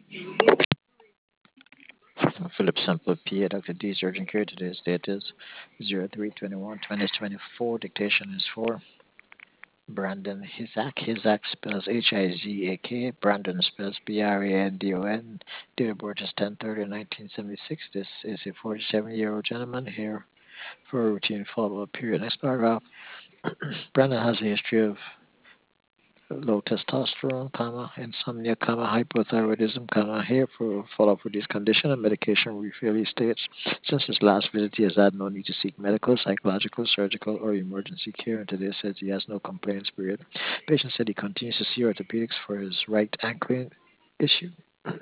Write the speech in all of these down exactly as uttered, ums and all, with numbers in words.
Philip Sample P A, Doctor D, Surgeon Care. Today's date is zero three twenty-one twenty twenty-four. Dictation is for Brandon Hizak. Hizak spells H I Z A K. Brandon spells B R A N D O N. Date of birth is ten thirty nineteen seventy-six. This is a forty-seven year old gentleman here for a routine follow up period. Next paragraph. Brandon has a history of low testosterone, comma, insomnia, comma, hypothyroidism, comma, here for follow-up for this condition and medication refill. He states, since his last visit, he has had no need to seek medical, psychological, surgical, or emergency care, and today says he has no complaints, period. Patient said he continues to see orthopedics for his right ankle issue.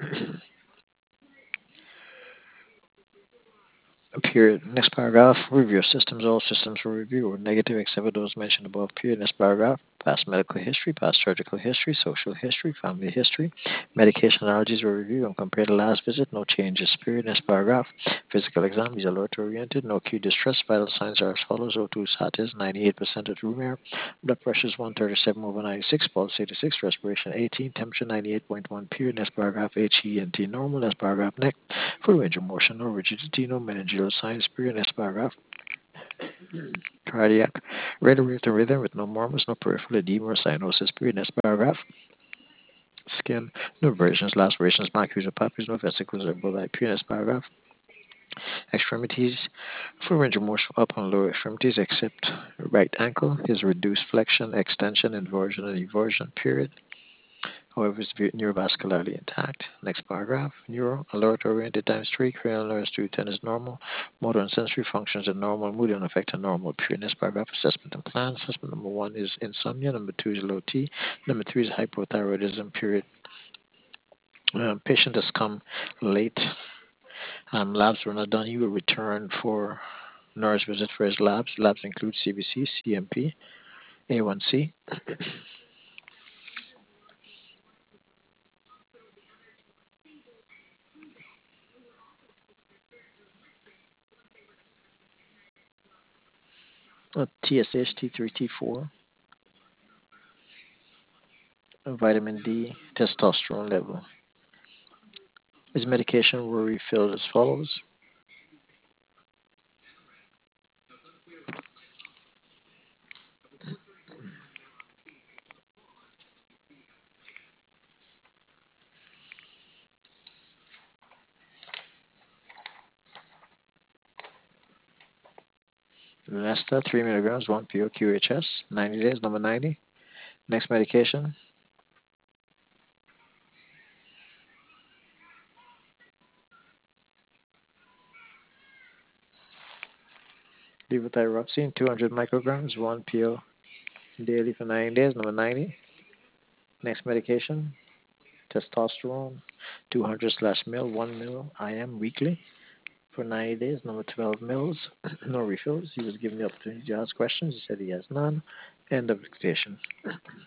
Period. Next paragraph. Review systems. All systems were reviewed were negative except for those mentioned above. Period. Next paragraph. Past medical history, past surgical history, social history, family history. Medication allergies were reviewed and compared to last visit. No changes. Period. Next paragraph. Physical exam. These are alert oriented. No acute distress. Vital signs are as follows. O two status ninety-eight percent at room air. Blood pressure is one thirty-seven over ninety-six. Pulse eighty-six. Respiration eighteen. Temperature ninety-eight point one. Period. Next paragraph. H E N T normal. Next paragraph. Neck. Full range of motion, no rigidity, no meningeal signs, period. Next paragraph. Cardiac, regular rhythm with no murmurs, no peripheral edema or cyanosis, period. Next paragraph. Skin, no abrasions, lacerations, macules or papules, no vesicles or bulli, period. Next paragraph. Extremities, full range of motion up and lower extremities except right ankle, his reduced flexion, extension, inversion, and eversion, period. However, it's neurovascularly intact. Next paragraph. Neuro, alert oriented times three, cranial nerves two ten is normal. Motor and sensory functions are normal. Mood and affect are normal. Period. Next paragraph. Assessment and plan. Assessment number one is insomnia. Number two is low T. Number three is hypothyroidism. Period. Um, patient has come late. Um, labs were not done. He will return for nurse visit for his labs. Labs include C B C, C M P, A one C. uh, T S H, T three, T four, vitamin D, testosterone level. His medication were refilled as follows. Lunesta, three milligrams, one P O Q H S, ninety days, number ninety. Next medication, levothyroxine, two hundred micrograms, one P O daily for ninety days, number ninety. Next medication, testosterone, two hundred slash mil, one mil I M weekly for ninety days, number twelve mils. No refills. He was given the opportunity to ask questions. He said he has none. End of dictation.